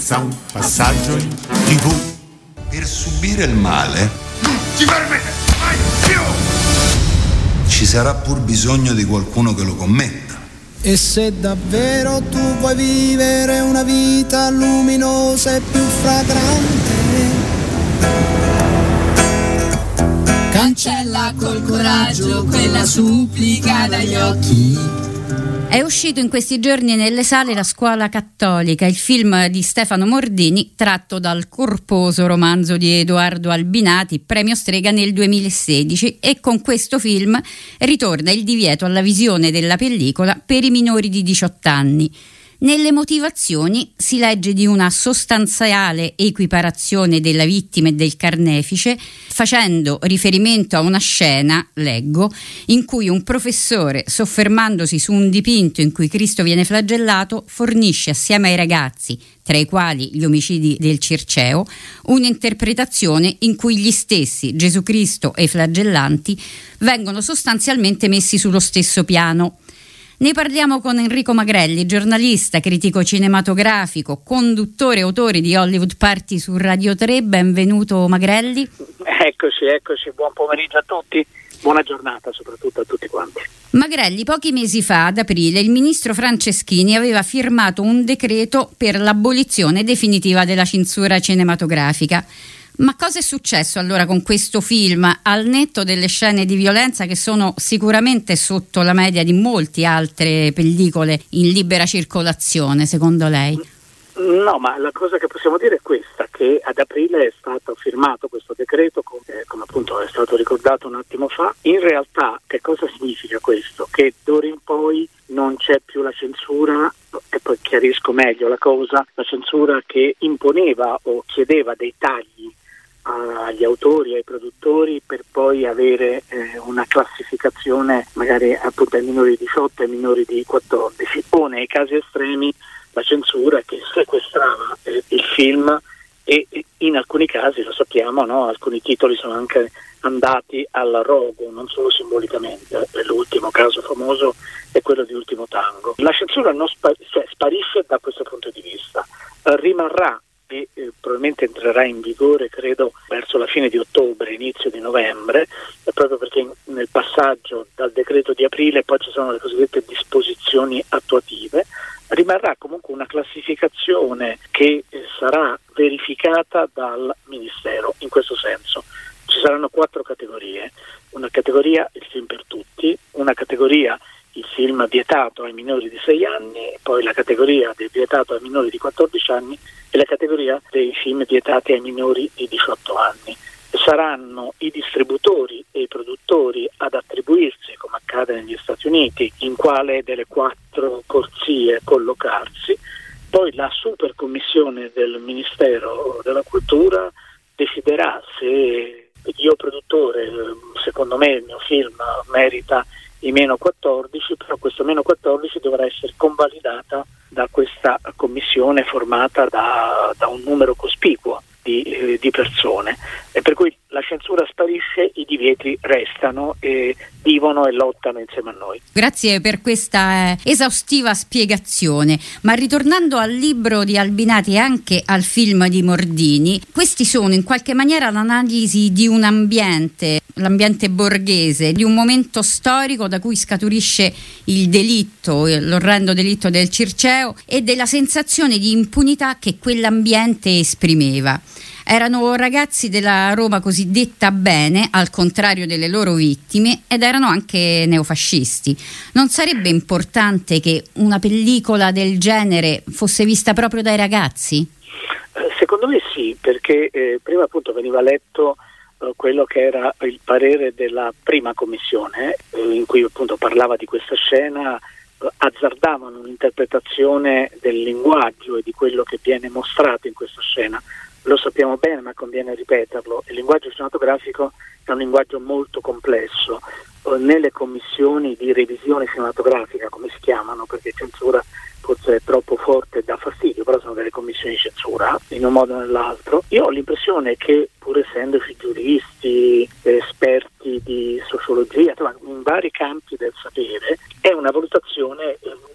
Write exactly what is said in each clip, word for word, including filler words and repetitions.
senza un passaggio in tivù. Per subire il male Ci permette mai più! ci sarà pur bisogno di qualcuno che lo commetta. E se davvero tu vuoi vivere una vita luminosa e più fragrante, cancella col coraggio quella supplica dagli occhi. È uscito in questi giorni nelle sale La Scuola Cattolica, il film di Stefano Mordini tratto dal corposo romanzo di Edoardo Albinati, premio Strega nel duemilasedici, e con questo film ritorna il divieto alla visione della pellicola per i minori di diciotto anni. Nelle motivazioni si legge di una sostanziale equiparazione della vittima e del carnefice, facendo riferimento a una scena, leggo, in cui un professore, soffermandosi su un dipinto in cui Cristo viene flagellato, fornisce assieme ai ragazzi, tra i quali gli omicidi del Circeo, un'interpretazione in cui gli stessi, Gesù Cristo e i flagellanti, vengono sostanzialmente messi sullo stesso piano. Ne parliamo con Enrico Magrelli, giornalista, critico cinematografico, conduttore e autore di Hollywood Party su Radio tre. Benvenuto Magrelli. Eccoci, eccoci, buon pomeriggio a tutti, buona giornata soprattutto a tutti quanti. Magrelli, pochi mesi fa, ad aprile, il ministro Franceschini aveva firmato un decreto per l'abolizione definitiva della censura cinematografica. Ma cosa è successo allora con questo film, al netto delle scene di violenza che sono sicuramente sotto la media di molte altre pellicole in libera circolazione, secondo lei? No, ma la cosa che possiamo dire è questa, che ad aprile è stato firmato questo decreto, come, come appunto è stato ricordato un attimo fa. In realtà che cosa significa questo? Che d'ora in poi non c'è più la censura, e poi chiarisco meglio la cosa, la censura che imponeva o chiedeva dei tagli agli autori, ai produttori, per poi avere eh, una classificazione magari appunto ai minori di diciotto e ai minori di quattordici, o nei casi estremi la censura che sequestrava eh, il film e in alcuni casi, lo sappiamo, no? Alcuni titoli sono anche andati al rogo, non solo simbolicamente. L'ultimo caso famoso è quello di Ultimo Tango. La censura non spa- cioè, sparisce da questo punto di vista, eh, rimarrà e eh, probabilmente entrerà in vigore credo verso la fine di ottobre, inizio di novembre, eh, proprio perché in, nel passaggio dal decreto di aprile poi ci sono le cosiddette disposizioni attuative. Rimarrà comunque una classificazione che eh, sarà verificata dal Ministero. In questo senso ci saranno quattro categorie: una categoria il film per tutti, una categoria il film vietato ai minori di sei anni, poi la categoria del vietato ai minori di quattordici anni e la categoria dei film vietati ai minori di diciotto anni. Saranno i distributori e i produttori ad attribuirsi, come accade negli Stati Uniti, in quale delle quattro corsie collocarsi. Poi la super commissione del Ministero della Cultura deciderà se io produttore, secondo me il mio film merita i meno quattordici, però questo meno quattordici dovrà essere convalidata da questa commissione formata da, da un numero cospicuo di, eh, di persone, e per cui la censura sparisce, i divieti restano e vivono e lottano insieme a noi. Grazie per questa eh, esaustiva spiegazione, ma ritornando al libro di Albinati e anche al film di Mordini, questi sono in qualche maniera l'analisi di un ambiente, l'ambiente borghese, di un momento storico da cui scaturisce il delitto, l'orrendo delitto del Circeo, e della sensazione di impunità che quell'ambiente esprimeva. Erano ragazzi della Roma cosiddetta bene, al contrario delle loro vittime, ed erano anche neofascisti. Non sarebbe importante che una pellicola del genere fosse vista proprio dai ragazzi? Eh, secondo me sì, perché eh, prima appunto veniva letto eh, quello che era il parere della prima commissione, eh, in cui appunto parlava di questa scena, eh, azzardavano un'interpretazione del linguaggio e di quello che viene mostrato in questa scena. Lo sappiamo bene, ma conviene ripeterlo: il linguaggio cinematografico è un linguaggio molto complesso. Nelle commissioni di revisione cinematografica, come si chiamano, perché censura forse è troppo forte e dà fastidio, però sono delle commissioni di censura in un modo o nell'altro. Io ho l'impressione che, pur essendoci giuristi, esperti di sociologia, in vari campi del sapere, è una valutazione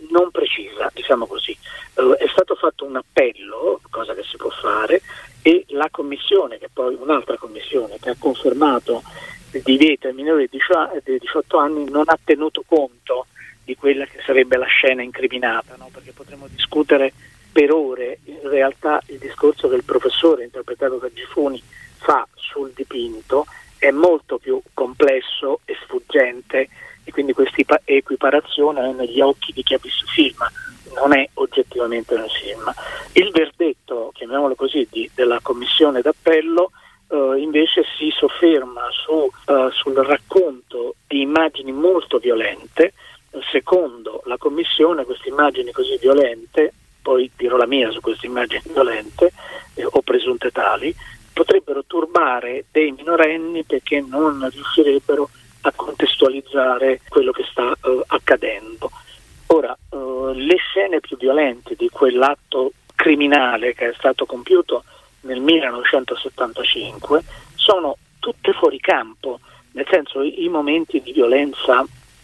non precisa, diciamo così. Uh, è stato fatto un appello, cosa che si può fare, e la commissione, che poi un'altra commissione che ha confermato il divieto ai minori di diciotto anni, non ha tenuto conto di quella che sarebbe la scena incriminata, no? Perché potremmo discutere per ore in realtà il discorso che il professore, interpretato da Gifuni, fa sul dipinto è molto più complesso e sfuggente, e quindi questa equiparazione è negli occhi di chi ha visto il film, non è oggettivamente un film. Il verdetto, chiamiamolo così, di, della commissione d'appello uh, invece si sofferma su, uh, sul racconto di immagini molto violente. Secondo la commissione, queste immagini così violente, poi dirò la mia su queste immagini violente eh, o presunte tali, potrebbero turbare dei minorenni perché non riuscirebbero a contestualizzare quello che sta uh, accadendo. Ora, uh, le scene più violente di quell'atto criminale che è stato compiuto nel millenovecentosettantacinque sono tutte fuori campo, nel senso i, i momenti di violenza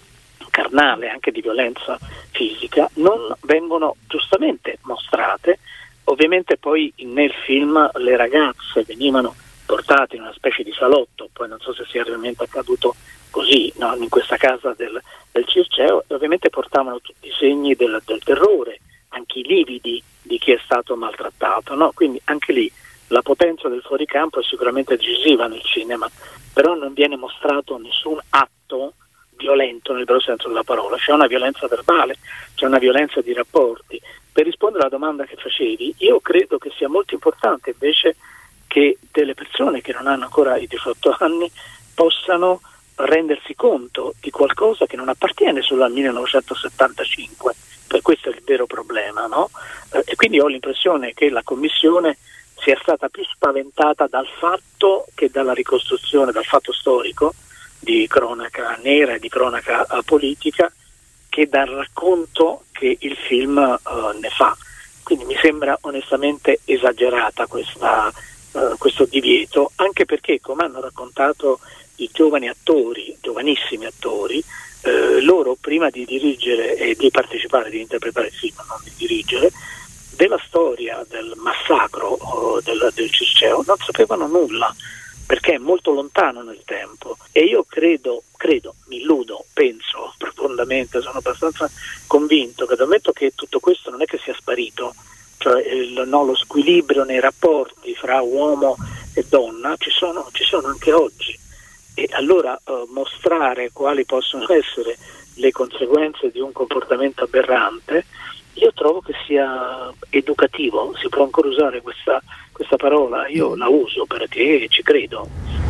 carnale, anche di violenza fisica, non vengono giustamente mostrate. Ovviamente poi nel film le ragazze venivano portate in una specie di salotto, poi non so se sia realmente accaduto così, no? In questa casa del, del Circeo, e ovviamente portavano tutti i segni del, del terrore, anche i lividi di chi è stato maltrattato, no? Quindi anche lì la potenza del fuoricampo è sicuramente decisiva nel cinema, però non viene mostrato nessun atto violento nel vero senso della parola. C'è una violenza verbale, c'è una violenza di rapporti. Per rispondere alla domanda che facevi, io credo che sia molto importante invece che delle persone che non hanno ancora i diciotto anni possano rendersi conto di qualcosa che non appartiene solo al millenovecentosettantacinque, per questo è il vero problema, no? Eh, e quindi ho l'impressione che la commissione sia stata più spaventata dal fatto che dalla ricostruzione, dal fatto storico di cronaca nera e di cronaca uh, politica, che dal racconto che il film uh, ne fa. Quindi mi sembra onestamente esagerata questa, uh, questo divieto, anche perché, come hanno raccontato i giovani attori, giovanissimi attori, eh, loro prima di dirigere e di partecipare, di interpretare il film, non di dirigere, della storia del massacro uh, del, del Circeo non sapevano nulla, perché è molto lontano nel tempo. E io credo, credo, mi illudo, penso profondamente, sono abbastanza convinto che dal momento che tutto questo non è che sia sparito, cioè il, no, lo squilibrio nei rapporti fra uomo e donna ci sono, ci sono anche oggi. E allora eh, mostrare quali possono essere le conseguenze di un comportamento aberrante, io trovo che sia educativo. Si può ancora usare questa, questa parola, io la uso perché ci credo.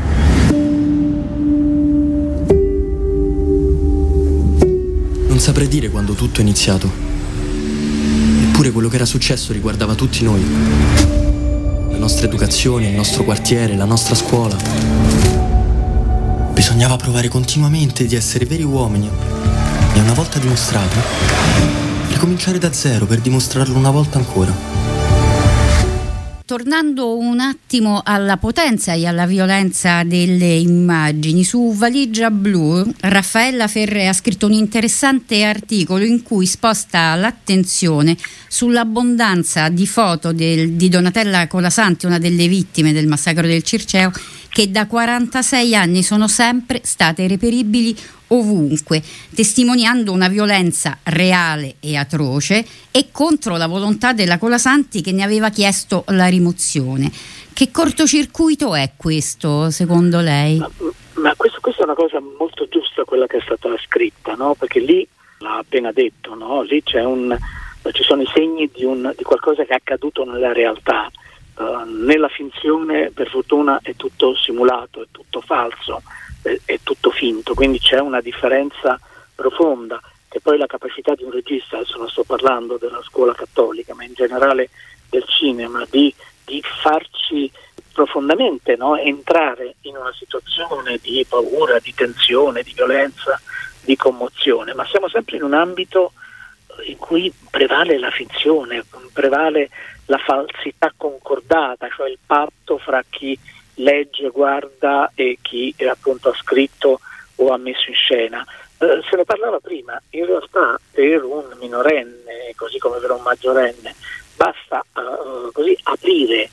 Non saprei dire quando tutto è iniziato, eppure quello che era successo riguardava tutti noi, la nostra educazione, il nostro quartiere, la nostra scuola. Bisognava provare continuamente di essere veri uomini e una volta dimostrato, ricominciare da zero per dimostrarlo una volta ancora. Tornando un attimo alla potenza e alla violenza delle immagini, su Valigia Blu Raffaella Ferré ha scritto un interessante articolo in cui sposta l'attenzione sull'abbondanza di foto del, di Donatella Colasanti, una delle vittime del massacro del Circeo, che da quarantasei anni sono sempre state reperibili ovunque, testimoniando una violenza reale e atroce e contro la volontà della Colasanti, che ne aveva chiesto la rimozione. Che cortocircuito è questo, secondo lei? Ma, ma questo, questa è una cosa molto giusta, quella che è stata scritta, no? Perché lì, l'ha appena detto, no? Lì c'è un, ci sono i segni di, un, di qualcosa che è accaduto nella realtà. Uh, nella finzione, per fortuna, è tutto simulato, è tutto falso, è, è tutto finto, quindi c'è una differenza profonda, che poi la capacità di un regista, adesso non sto parlando della scuola cattolica, ma in generale del cinema, di, di farci profondamente, no, entrare in una situazione di paura, di tensione, di violenza, di commozione, ma siamo sempre in un ambito in cui prevale la finzione, prevale la falsità concordata, cioè il patto fra chi legge, guarda e chi eh, appunto ha scritto o ha messo in scena. Eh, se ne parlava prima, in realtà per un minorenne, così come per un maggiorenne, basta uh, così aprire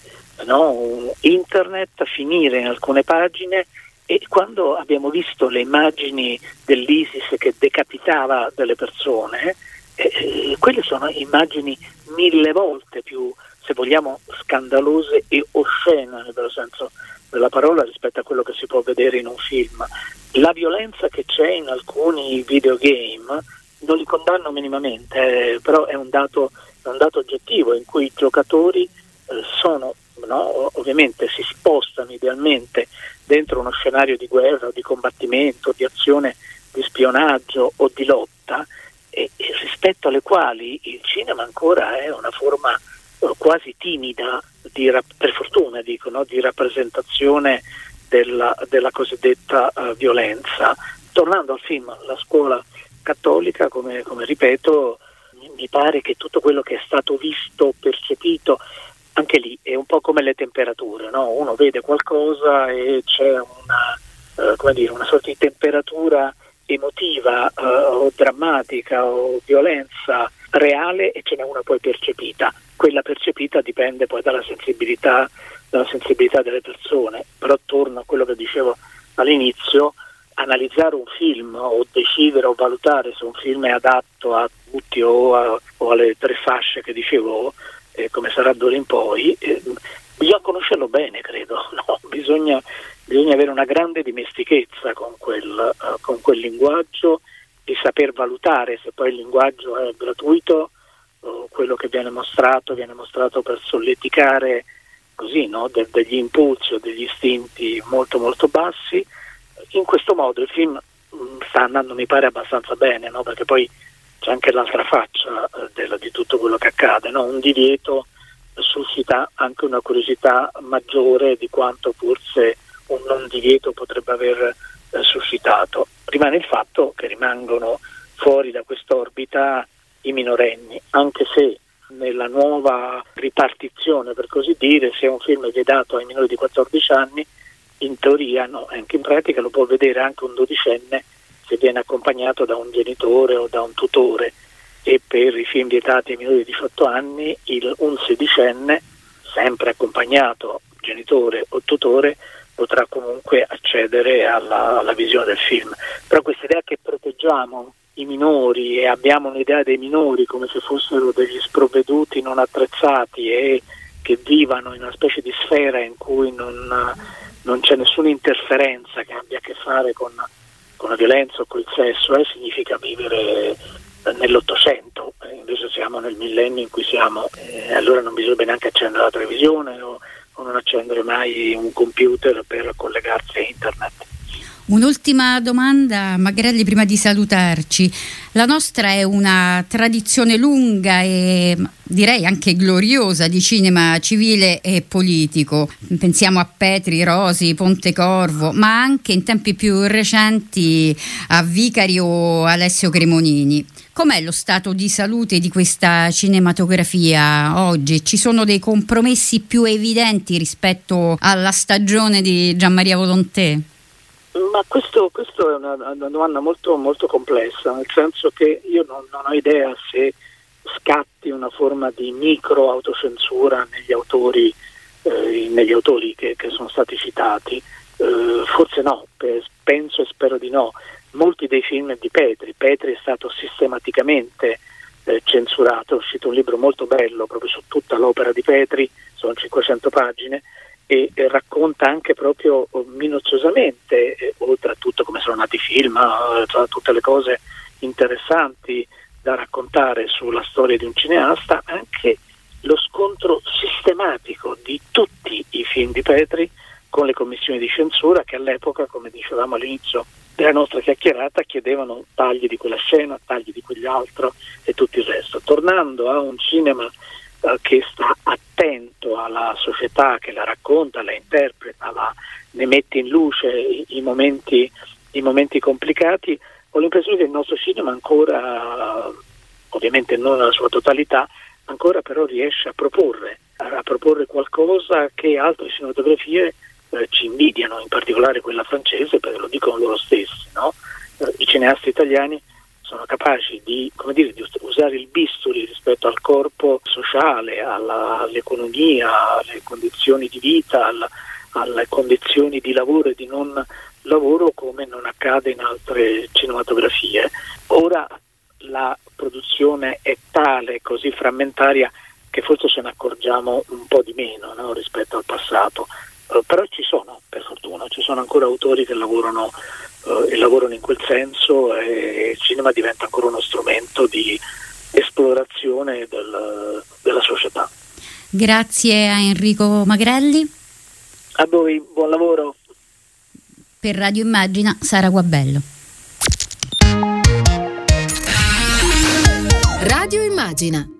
no, internet, finire in alcune pagine, e quando abbiamo visto le immagini dell'ISIS che decapitava delle persone, eh, quelle sono immagini mille volte più, se vogliamo, scandalose e oscene nel vero senso della parola rispetto a quello che si può vedere in un film. La violenza che c'è in alcuni videogame non li condanno minimamente, eh, però è un dato, è un dato oggettivo in cui i giocatori eh, sono, no, ovviamente si spostano idealmente dentro uno scenario di guerra, di combattimento, di azione, di spionaggio o di lotta, e, e rispetto alle quali il cinema ancora è una forma eh, quasi timida, di, per fortuna dico, no, di rappresentazione della, della cosiddetta uh, violenza. Tornando al film La scuola cattolica, come, come ripeto, mi pare che tutto quello che è stato visto, percepito, anche lì è un po' come le temperature, no? Uno vede qualcosa e c'è una, uh, come dire, una sorta di temperatura emotiva uh, o drammatica o violenza reale, e ce n'è una poi percepita. Quella percepita dipende poi dalla sensibilità, dalla sensibilità delle persone. Però torno a quello che dicevo all'inizio: analizzare un film o decidere o valutare se un film è adatto a tutti o, a, o alle tre fasce che dicevo, eh, come sarà d'ora in poi, eh, bisogna conoscerlo bene, credo, no? bisogna, bisogna avere una grande dimestichezza con quel, uh, con quel linguaggio, di saper valutare se poi il linguaggio è gratuito, uh, quello che viene mostrato viene mostrato per solleticare così, no? De- degli impulsi o degli istinti molto molto bassi. In questo modo il film mh, sta andando, mi pare, abbastanza bene, no? Perché poi c'è anche l'altra faccia eh, della, di tutto quello che accade, no? Un divieto suscita anche una curiosità maggiore di quanto forse un non divieto potrebbe aver eh, suscitato. Rimane il fatto che rimangono fuori da quest'orbita i minorenni, anche se nella nuova ripartizione, per così dire, se un film è vietato ai minori di quattordici anni, in teoria, no, anche in pratica lo può vedere anche un dodicenne se viene accompagnato da un genitore o da un tutore, e per i film vietati ai minori di diciotto anni il, un sedicenne, sempre accompagnato genitore o tutore, potrà comunque accedere alla, alla visione del film. Però questa idea che proteggiamo i minori e abbiamo un'idea dei minori come se fossero degli sprovveduti non attrezzati e che vivano in una specie di sfera in cui non, non c'è nessuna interferenza che abbia a che fare con, con la violenza o col sesso, eh, significa vivere nell'Ottocento, eh, invece siamo nel millennio in cui siamo, eh, allora non bisogna neanche accendere la televisione o, o non accendere mai un computer per collegarsi a internet. Un'ultima domanda, Magrelli, prima di salutarci. La nostra è una tradizione lunga e direi anche gloriosa di cinema civile e politico. Pensiamo a Petri, Rosi, Pontecorvo, ma anche in tempi più recenti a Vicari o Alessio Cremonini. Com'è lo stato di salute di questa cinematografia oggi? Ci sono dei compromessi più evidenti rispetto alla stagione di Gianmaria Volontè? Ma questo, questo è una, una domanda molto, molto complessa, nel senso che io non, non ho idea se scatti una forma di micro autocensura negli autori, eh, negli autori che, che sono stati citati. Eh, forse no, penso e spero di no. Molti dei film di Petri, Petri è stato sistematicamente eh, censurato, è uscito un libro molto bello proprio su tutta l'opera di Petri, sono cinquecento pagine, e, e racconta anche proprio minuziosamente, eh, oltre a tutto come sono nati i film, eh, tutte le cose interessanti da raccontare sulla storia di un cineasta, anche lo scontro sistematico di tutti i film di Petri con le commissioni di censura che all'epoca, come dicevamo all'inizio della nostra chiacchierata, chiedevano tagli di quella scena, tagli di quell'altro e tutto il resto. Tornando a un cinema eh, che sta attento alla società, che la racconta, la interpreta, la, ne mette in luce i, i, momenti, i momenti complicati, ho l'impressione che il nostro cinema ancora, ovviamente non nella sua totalità, ancora però riesce a proporre, a proporre qualcosa che altre cinematografie eh, ci invidiano, in particolare quella francese, perché lo dicono loro stessi, no? Eh, i cineasti cineasti italiani sono capaci di, come dire, di usare il bisturi rispetto al corpo sociale, alla, all'economia, alle condizioni di vita, alla, alle condizioni di lavoro e di non lavoro, come non accade in altre cinematografie. Ora la produzione è tale, così frammentaria, che forse ce ne accorgiamo un po' di meno, no, rispetto al passato. Uh, però ci sono, per fortuna, ci sono ancora autori che lavorano uh, e lavorano in quel senso, e il cinema diventa ancora uno strumento di esplorazione del, della società. Grazie a Enrico Magrelli. A voi, buon lavoro. Per Radio Immagina, Sara Guabello. Radio Immagina.